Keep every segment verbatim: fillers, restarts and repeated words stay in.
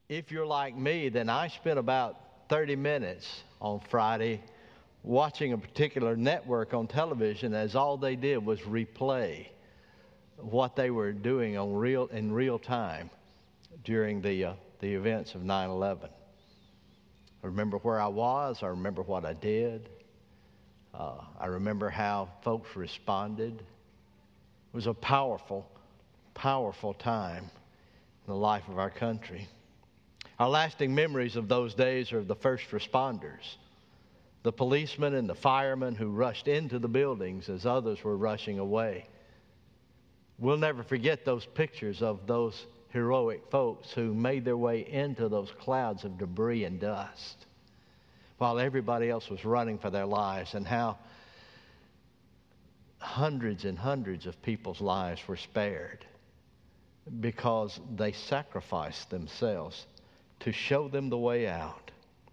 If you're like me, then I spent about thirty minutes on Friday watching a particular network on television, as all they did was replay what they were doing on real in real time during the uh, the events of nine eleven. I remember where I was. I remember what I did. Uh, I remember how folks responded. It was a powerful, powerful time in the life of our country. Our lasting memories of those days are of the first responders, the policemen and the firemen who rushed into the buildings as others were rushing away. We'll never forget those pictures of those heroic folks who made their way into those clouds of debris and dust while everybody else was running for their lives, and how hundreds and hundreds of people's lives were spared because they sacrificed themselves to show them the way out.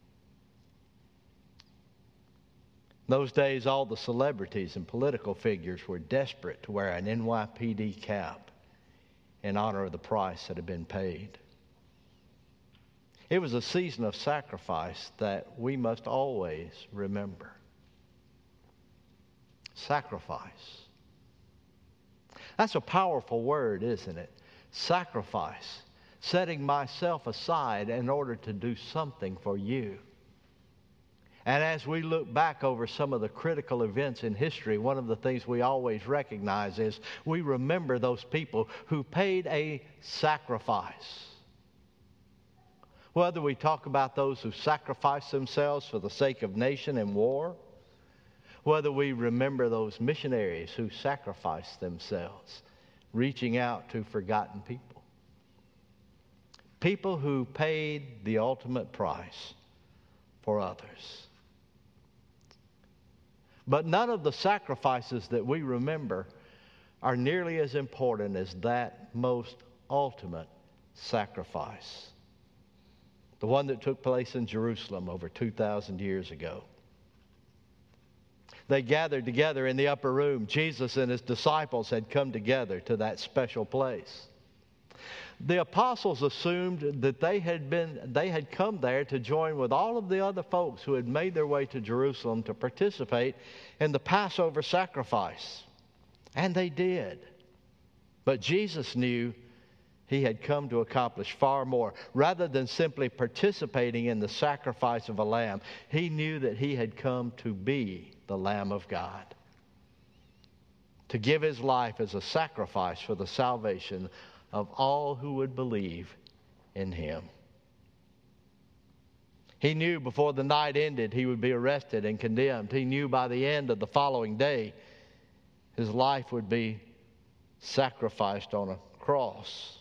Those days, all the celebrities and political figures were desperate to wear an N Y P D cap in honor of the price that had been paid. It was a season of sacrifice that we must always remember. Sacrifice. That's a powerful word, isn't it? Sacrifice. Setting myself aside in order to do something for you. And as we look back over some of the critical events in history, one of the things we always recognize is we remember those people who paid a sacrifice. Whether we talk about those who sacrificed themselves for the sake of nation and war, whether we remember those missionaries who sacrificed themselves, reaching out to forgotten people. People who paid the ultimate price for others. But none of the sacrifices that we remember are nearly as important as that most ultimate sacrifice. The one that took place in Jerusalem over two thousand years ago. They gathered together in the upper room. Jesus and his disciples had come together to that special place. The apostles assumed that they had been, they had come there to join with all of the other folks who had made their way to Jerusalem to participate in the Passover sacrifice. And they did. But Jesus knew he had come to accomplish far more. Rather than simply participating in the sacrifice of a lamb, he knew that he had come to be the Lamb of God, to give his life as a sacrifice for the salvation of all who would believe in him. He knew before the night ended he would be arrested and condemned. He knew by the end of the following day his life would be sacrificed on a cross.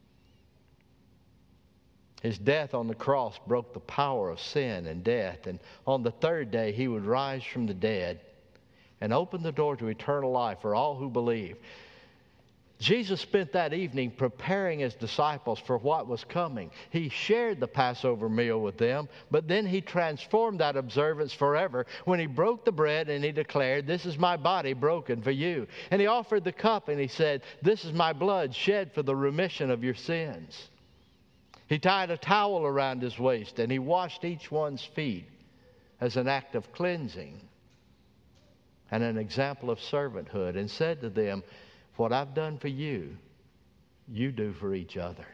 His death on the cross broke the power of sin and death. And on the third day, he would rise from the dead and open the door to eternal life for all who believe. Jesus spent that evening preparing his disciples for what was coming. He shared the Passover meal with them, but then he transformed that observance forever when he broke the bread and he declared, "This is my body broken for you." And he offered the cup and he said, "This is my blood shed for the remission of your sins." He tied a towel around his waist and he washed each one's feet as an act of cleansing and an example of servanthood, and said to them, "What I've done for you, you do for each other."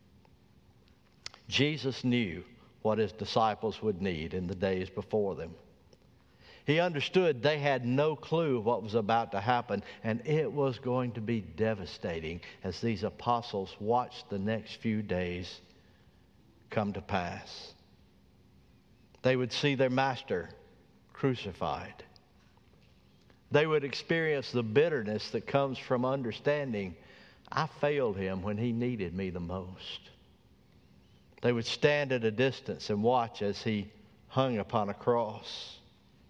Jesus knew what his disciples would need in the days before them. He understood they had no clue what was about to happen, and it was going to be devastating as these apostles watched the next few days come to pass. They would see their master crucified. They would experience the bitterness that comes from understanding I failed him when he needed me the most. They would stand at a distance and watch as he hung upon a cross.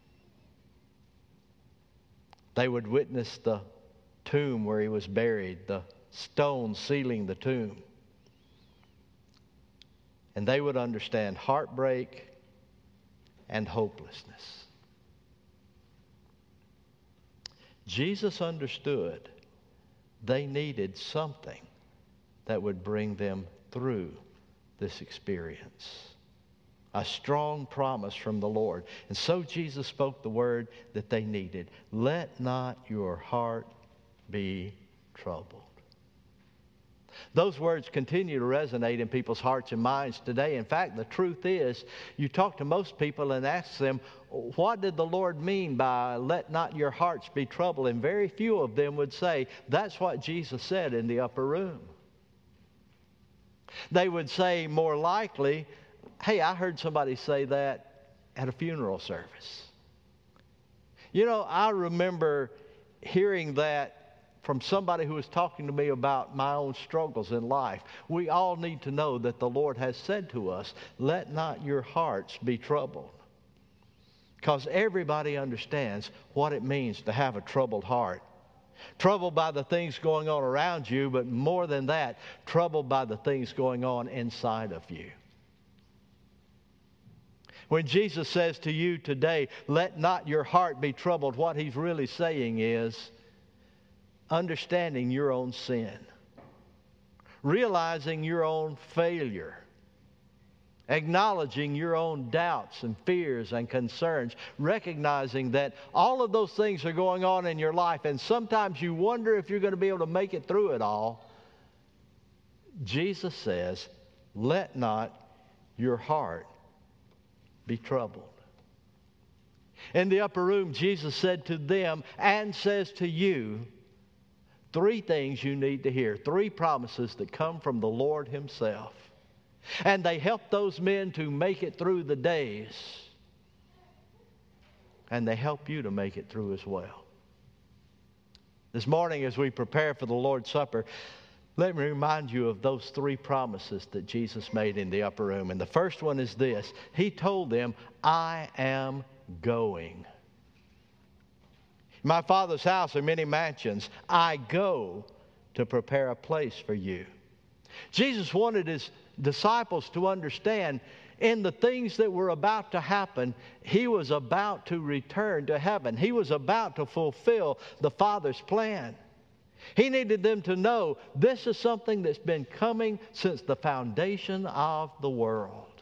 They would witness the tomb where he was buried, the stone sealing the tomb. And they would understand heartbreak and hopelessness. Jesus understood they needed something that would bring them through this experience. A strong promise from the Lord. And so Jesus spoke the word that they needed. Let not your heart be troubled. Those words continue to resonate in people's hearts and minds today. In fact, the truth is, you talk to most people and ask them, what did the Lord mean by let not your hearts be troubled? And very few of them would say, that's what Jesus said in the upper room. They would say more likely, hey, I heard somebody say that at a funeral service. You know, I remember hearing that from somebody who was talking to me about my own struggles in life. We all need to know that the Lord has said to us, let not your hearts be troubled. Because everybody understands what it means to have a troubled heart. Troubled by the things going on around you, but more than that, troubled by the things going on inside of you. When Jesus says to you today, let not your heart be troubled, what He's really saying is understanding your own sin, realizing your own failure, acknowledging your own doubts and fears and concerns, recognizing that all of those things are going on in your life, and sometimes you wonder if you're going to be able to make it through it all. Jesus says, let not your heart be troubled. In the upper room, Jesus said to them and says to you, three things you need to hear, three promises that come from the Lord Himself. And they help those men to make it through the days. And they help you to make it through as well. This morning, as we prepare for the Lord's Supper, let me remind you of those three promises that Jesus made in the upper room. And the first one is this. He told them, I am going. In my Father's house are many mansions. I go to prepare a place for you. Jesus wanted His disciples to understand in the things that were about to happen, He was about to return to heaven. He was about to fulfill the Father's plan. He needed them to know this is something that's been coming since the foundation of the world.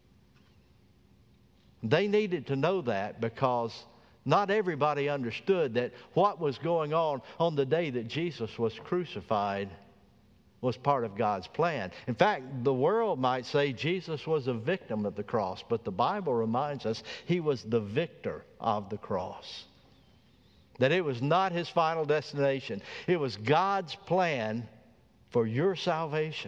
They needed to know that because not everybody understood that what was going on on the day that Jesus was crucified was part of God's plan. In fact, the world might say Jesus was a victim of the cross, but the Bible reminds us He was the victor of the cross. That it was not His final destination. It was God's plan for your salvation.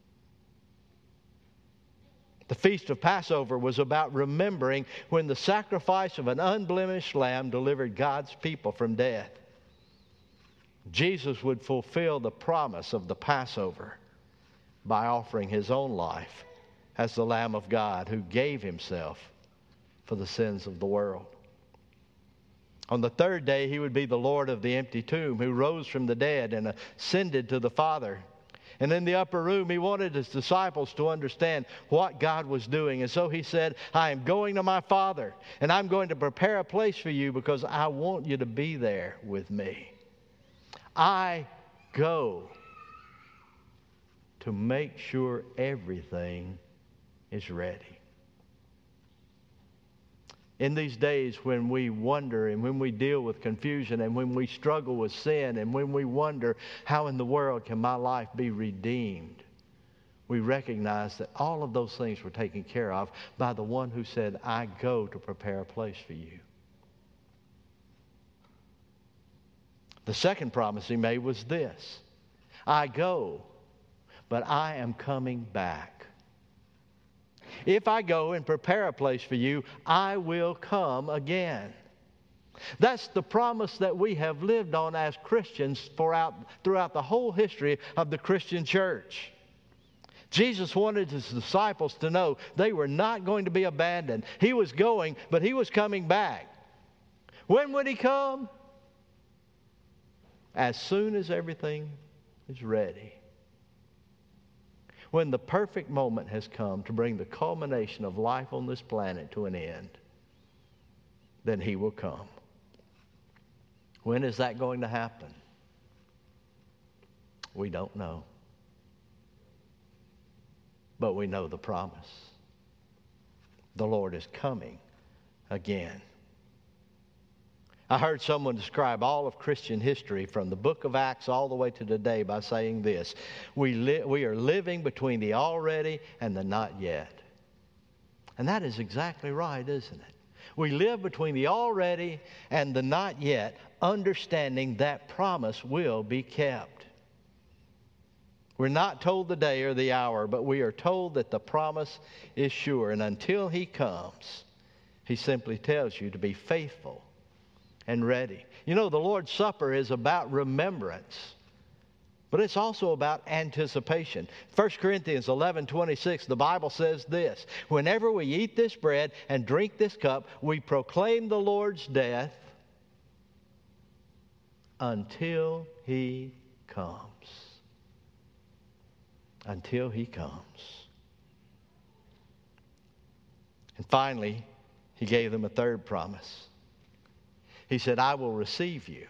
The Feast of Passover was about remembering when the sacrifice of an unblemished lamb delivered God's people from death. Jesus would fulfill the promise of the Passover by offering His own life as the Lamb of God who gave Himself for the sins of the world. On the third day, He would be the Lord of the empty tomb who rose from the dead and ascended to the Father. And in the upper room, He wanted His disciples to understand what God was doing. And so He said, I am going to my Father, and I'm going to prepare a place for you because I want you to be there with me. I go to make sure everything is ready. In these days when we wonder and when we deal with confusion and when we struggle with sin and when we wonder how in the world can my life be redeemed, we recognize that all of those things were taken care of by the one who said, I go to prepare a place for you. The second promise He made was this. I go, but I am coming back. If I go and prepare a place for you, I will come again. That's the promise that we have lived on as Christians throughout, throughout the whole history of the Christian church. Jesus wanted His disciples to know they were not going to be abandoned. He was going, but He was coming back. When would He come? As soon as everything is ready. When the perfect moment has come to bring the culmination of life on this planet to an end, then He will come. When is that going to happen? We don't know. but we know the promise. The Lord is coming again. I heard someone describe all of Christian history from the book of Acts all the way to today by saying this: we, li- we are living between the already and the not yet. And that is exactly right, isn't it? We live between the already and the not yet, understanding that promise will be kept. We're not told the day or the hour, but we are told that the promise is sure. And until He comes, He simply tells you to be faithful and ready. You know, the Lord's Supper is about remembrance, but it's also about anticipation. First Corinthians eleven twenty-six, the Bible says this: whenever we eat this bread and drink this cup, we proclaim the Lord's death until He comes. Until He comes. And finally, He gave them a third promise. He said, I will receive you.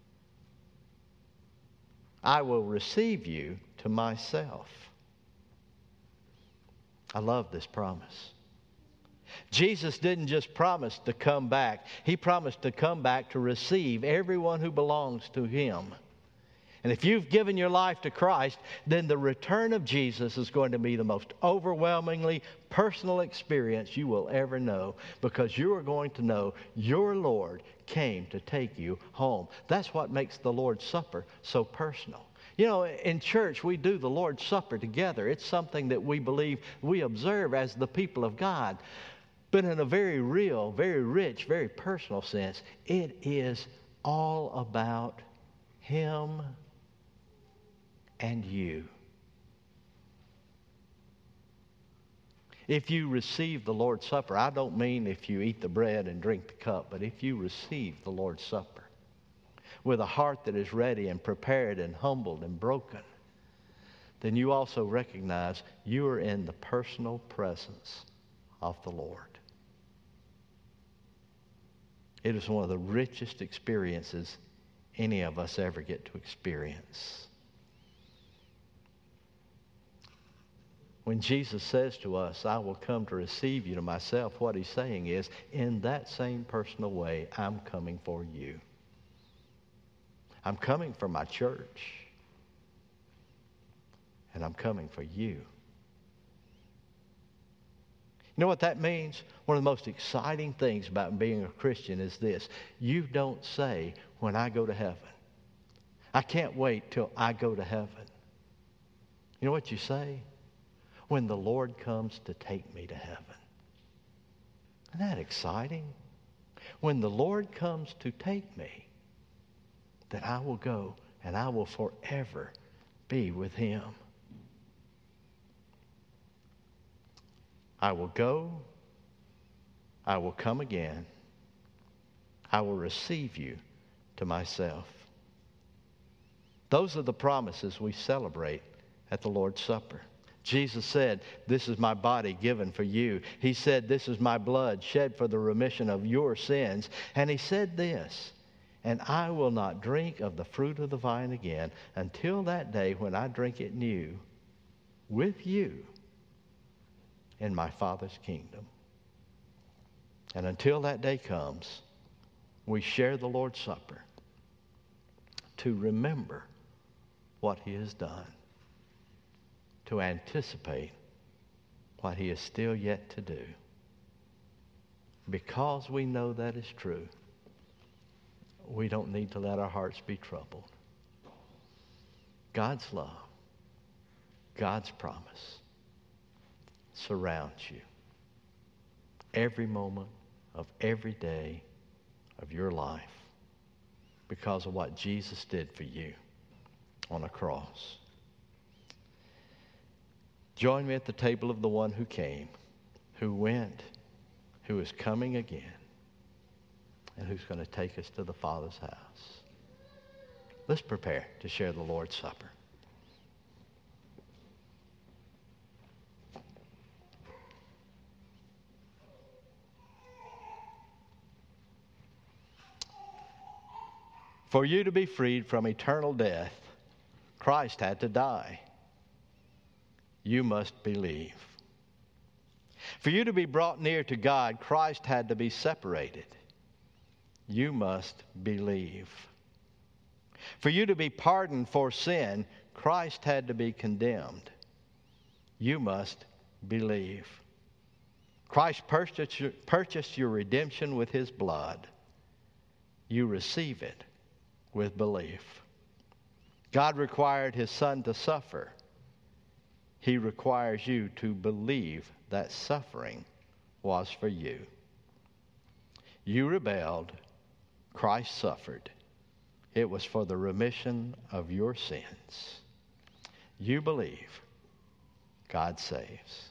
I will receive you to myself. I love this promise. Jesus didn't just promise to come back. He promised to come back to receive everyone who belongs to Him. And if you've given your life to Christ, then the return of Jesus is going to be the most overwhelmingly personal experience you will ever know, because you are going to know your Lord came to take you home. That's what makes the Lord's Supper so personal. You know, in church, we do the Lord's Supper together. It's something that we believe we observe as the people of God. But in a very real, very rich, very personal sense, it is all about Him and you. If you receive the Lord's Supper, I don't mean if you eat the bread and drink the cup, but if you receive the Lord's Supper with a heart that is ready and prepared and humbled and broken, then you also recognize you are in the personal presence of the Lord. It is one of the richest experiences any of us ever get to experience. When Jesus says to us, I will come to receive you to myself, what He's saying is, in that same personal way, I'm coming for you. I'm coming for my church. And I'm coming for you. You know what that means? One of the most exciting things about being a Christian is this: you don't say, when I go to heaven, I can't wait till I go to heaven. You know what you say? When the Lord comes to take me to heaven. Isn't that exciting? When the Lord comes to take me, that I will go and I will forever be with Him. I will go, I will come again, I will receive you to myself. Those are the promises we celebrate at the Lord's Supper. Jesus said, this is my body given for you. He said, this is my blood shed for the remission of your sins. And He said this, and I will not drink of the fruit of the vine again until that day when I drink it new with you in my Father's kingdom. And until that day comes, we share the Lord's Supper to remember what He has done, to anticipate what He is still yet to do. Because we know that is true, we don't need to let our hearts be troubled. God's love, God's promise surrounds you every moment of every day of your life because of what Jesus did for you on a cross. Join me at the table of the one who came, who went, who is coming again, and who's going to take us to the Father's house. Let's prepare to share the Lord's Supper. For you to be freed from eternal death, Christ had to die. You must believe. For you to be brought near to God, Christ had to be separated. You must believe. For you to be pardoned for sin, Christ had to be condemned. You must believe. Christ purchased your, purchased your redemption with His blood. You receive it with belief. God required His Son to suffer. He requires you to believe that suffering was for you. You rebelled. Christ suffered. It was for the remission of your sins. You believe. God saves.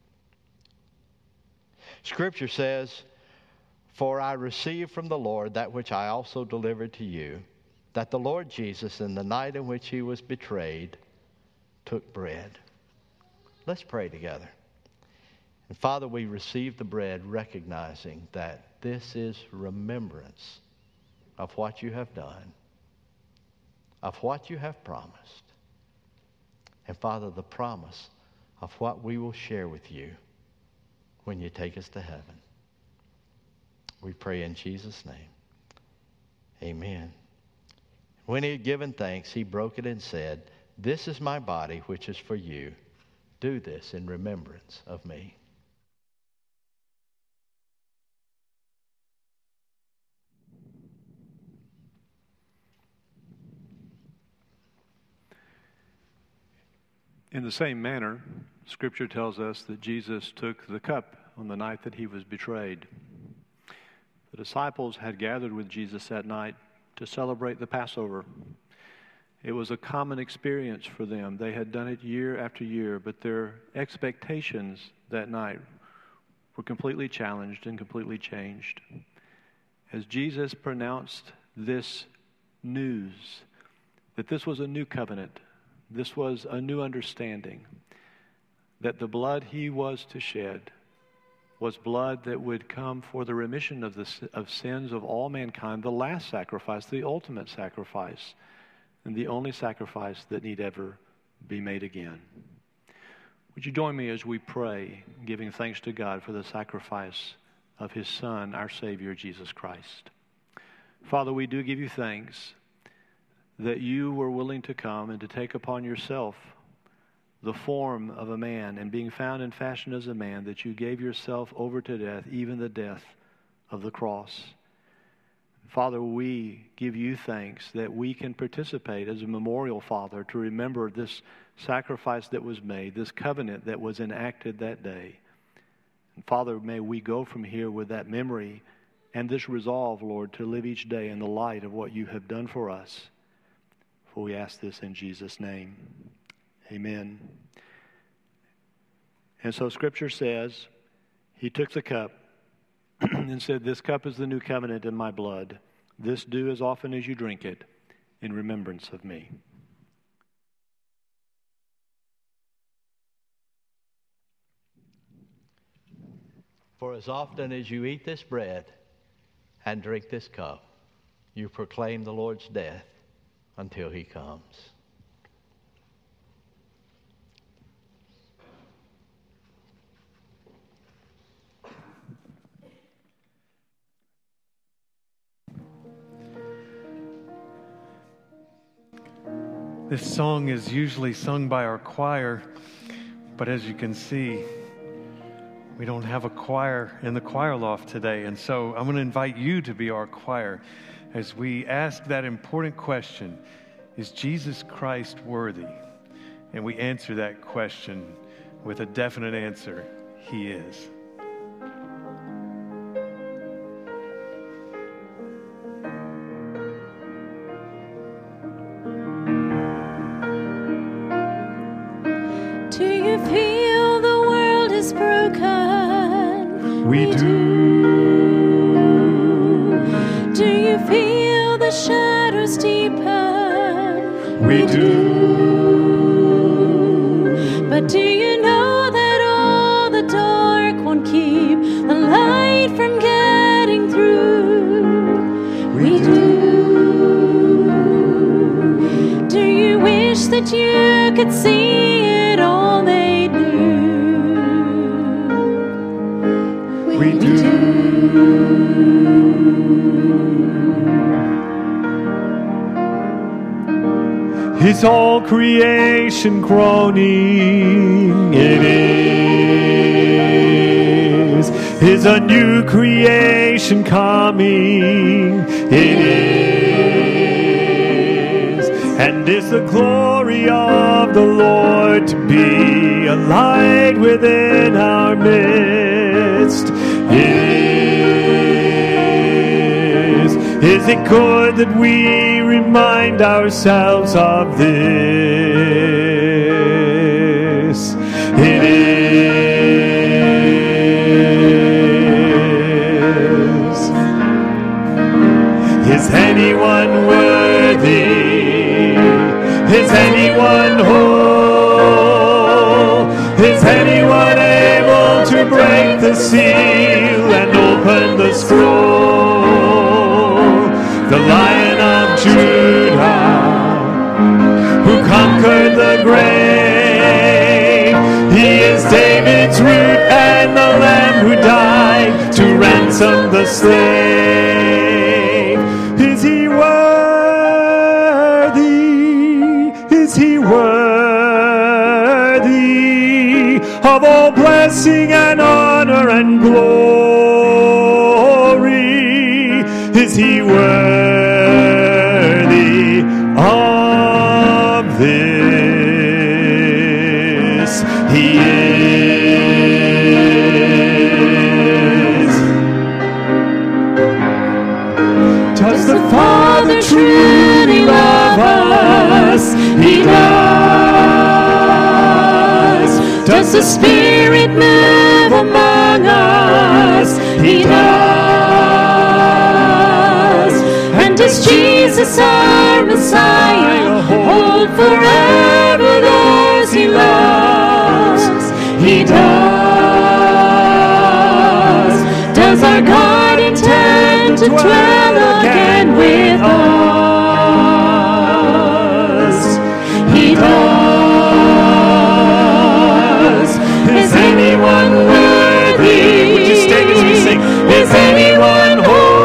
Scripture says, "For I received from the Lord that which I also delivered to you, that the Lord Jesus, in the night in which He was betrayed, took bread." Let's pray together. And Father, we receive the bread recognizing that this is remembrance of what you have done, of what you have promised. And Father, the promise of what we will share with you when you take us to heaven. We pray in Jesus' name. Amen. When he had given thanks, he broke it and said, "This is my body, which is for you. Do this in remembrance of me." In the same manner, Scripture tells us that Jesus took the cup on the night that he was betrayed. The disciples had gathered with Jesus that night to celebrate the Passover. It was a common experience for them. They had done it year after year, but their expectations that night were completely challenged and completely changed. As Jesus pronounced this news, that this was a new covenant, this was a new understanding, that the blood he was to shed was blood that would come for the remission of the of sins of all mankind, the last sacrifice, the ultimate sacrifice, and the only sacrifice that need ever be made again. Would you join me as we pray, giving thanks to God for the sacrifice of his Son, our Savior, Jesus Christ. Father, we do give you thanks that you were willing to come and to take upon yourself the form of a man, and being found in fashion as a man, that you gave yourself over to death, even the death of the cross. Father, we give you thanks that we can participate as a memorial, Father, to remember this sacrifice that was made, this covenant that was enacted that day. And Father, may we go from here with that memory and this resolve, Lord, to live each day in the light of what you have done for us. For we ask this in Jesus' name. Amen. And so Scripture says, he took the cup and said, "This cup is the new covenant in my blood. This do as often as you drink it in remembrance of me." For as often as you eat this bread and drink this cup, you proclaim the Lord's death until he comes. This song is usually sung by our choir, but as you can see, we don't have a choir in the choir loft today. And so I'm going to invite you to be our choir as we ask that important question, is Jesus Christ worthy? And we answer that question with a definite answer, he is. Do you feel the world is broken? We do. Do you feel the shadows deepen? We do. But do you know that all the dark won't keep the light from getting through? We do. Do you wish that you could see it all made we do. Is all creation groaning? It is. Is a new creation coming? It is. And is the glory of the Lord to be a light within our midst? It is. Is it good that we remind ourselves of this? It is. Is anyone worthy? Is anyone whole? Is anyone able to break the seal and open the scroll? The Lion of Judah, who conquered the grave. He is David's root and the Lamb who died to ransom the slave. Is he worthy? Is he worthy of all blessing and honor and glory? Is he worthy of this? He is. Does the Father truly love us? He does. Does the Spirit move among us? He does. Is Jesus our Messiah? Hold forever those he loves. He does. Does our God intend to dwell again with us? He does. Is anyone worthy? Would you stand as we sing? Is anyone whole?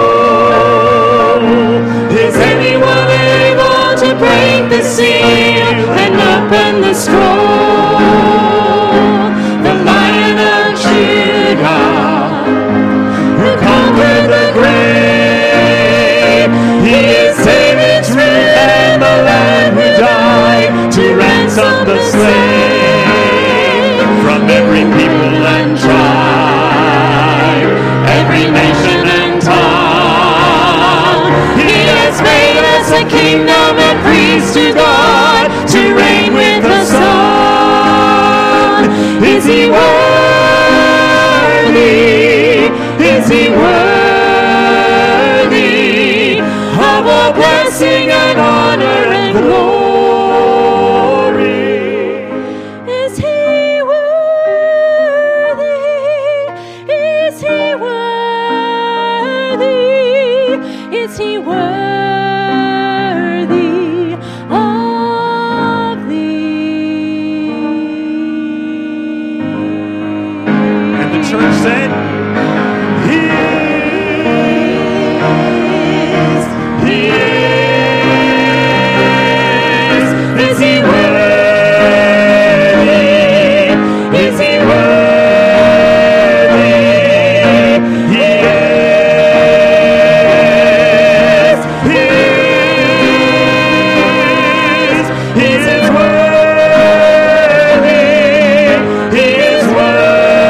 Break the seal and open the scroll. The Lion of Judah, who conquered the grave. He is David's root and the Lamb who died to ransom the slave from every people and tribe, every nation and tongue. He has made us a kingdom and priests to God, to reign with the Son. Is he worthy? Is he worthy of all blessing and honor and glory? Is he worthy? Is he worthy? Is he worthy? Church said, He is, He is. Is He worthy? Is He worthy? He is, He is. He is worthy. He is worthy.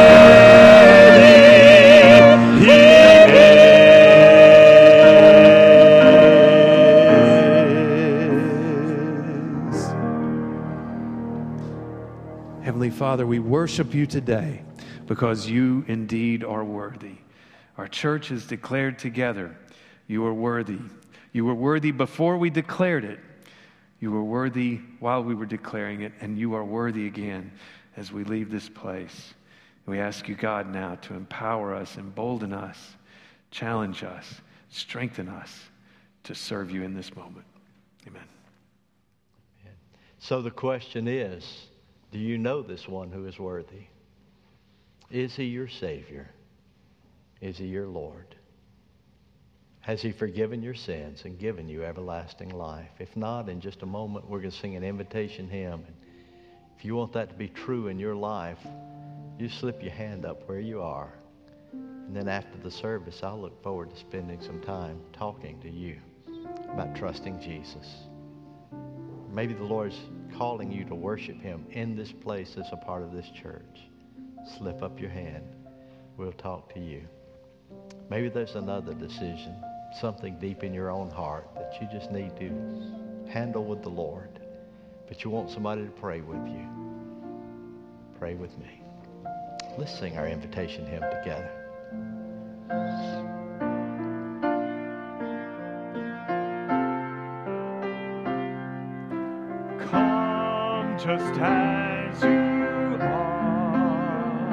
Father, we worship you today because you indeed are worthy. Our church has declared together, you are worthy. You were worthy before we declared it. You were worthy while we were declaring it, and you are worthy again as we leave this place. We ask you, God, now to empower us, embolden us, challenge us, strengthen us to serve you in this moment. Amen. So the question is, do you know this one who is worthy? Is he your Savior? Is he your Lord? Has he forgiven your sins and given you everlasting life? If not, in just a moment, we're going to sing an invitation hymn. And if you want that to be true in your life, you slip your hand up where you are. And then after the service, I'll look forward to spending some time talking to you about trusting Jesus. Maybe the Lord's calling you to worship him in this place as a part of this church. Slip up your hand. We'll talk to you. Maybe there's another decision, something deep in your own heart that you just need to handle with the Lord, but you want somebody to pray with you. Pray with me. Let's sing our invitation hymn together. Come just as you are.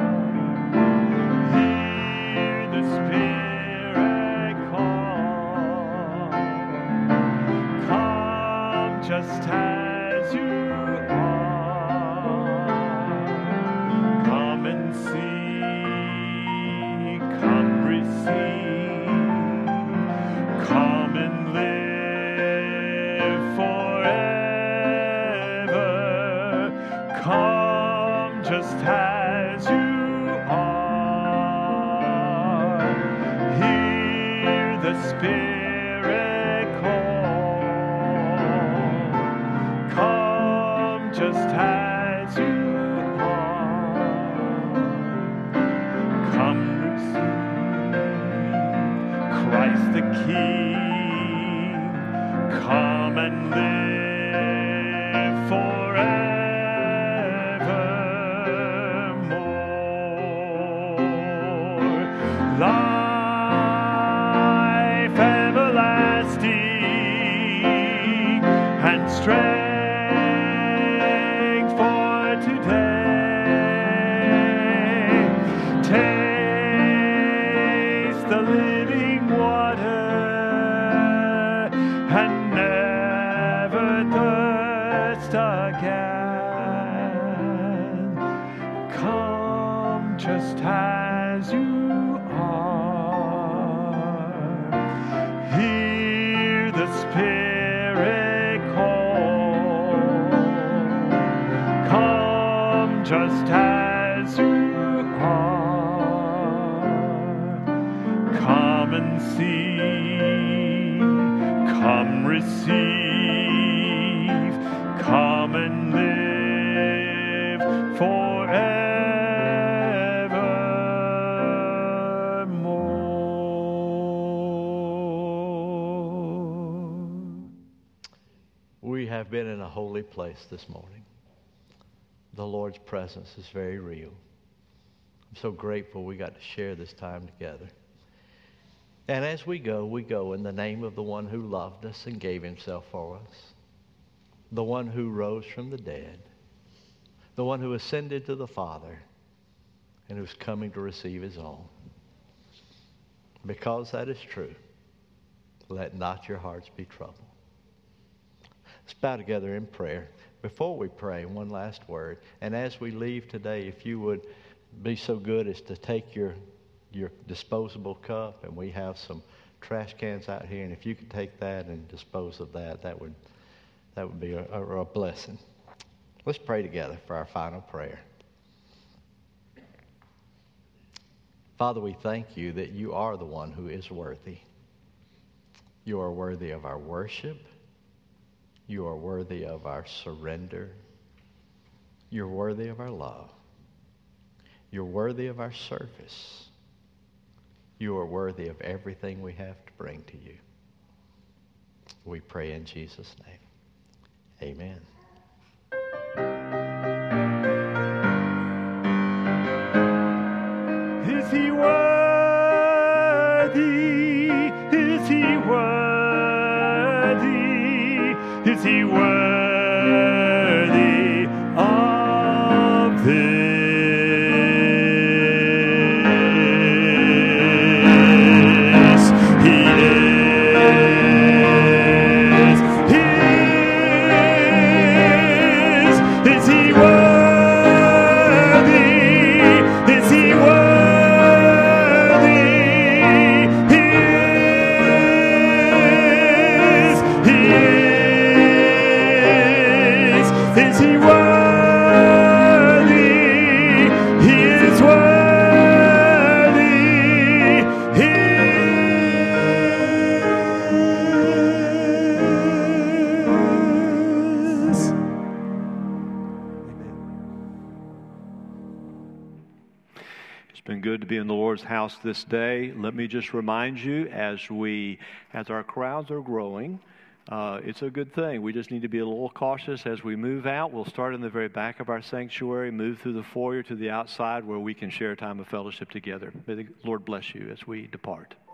Hear the Spirit call. Come just as you are. Come and see. Come receive. Come and live forever. Come just as you are. Hear the Spirit call. Come just as you are. Come receive Christ the King. Come and live forevermore. Life everlasting and strength for today. Taste the living water and never thirst again. Come just as you are. Hear the Spirit call. Come just as you are. Come and see. Come receive. Come and live forevermore. We have been in a holy place this morning. The Lord's presence is very real. I'm so grateful we got to share this time together. And as we go, we go in the name of the one who loved us and gave himself for us, the one who rose from the dead, the one who ascended to the Father, and who's coming to receive his own. Because that is true, let not your hearts be troubled. Let's bow together in prayer. Before we pray, one last word. And as we leave today, if you would be so good as to take your your disposable cup, and we have some trash cans out here, and if you could take that and dispose of that, that would that would be a, a, a blessing. Let's pray together for our final prayer. Father, we thank you that you are the one who is worthy. You are worthy of our worship. You are worthy of our surrender. You're worthy of our love. You're worthy of our service. You are worthy of everything we have to bring to you. We pray in Jesus' name. Amen. Is he worthy? Is he worthy? Is he worthy of this? He is. He is. Is he worthy? Is he worthy? been good to be in the Lord's house this day. Let me just remind you, as we, as our crowds are growing, uh, it's a good thing. We just need to be a little cautious as we move out. We'll start in the very back of our sanctuary, move through the foyer to the outside where we can share a time of fellowship together. May the Lord bless you as we depart.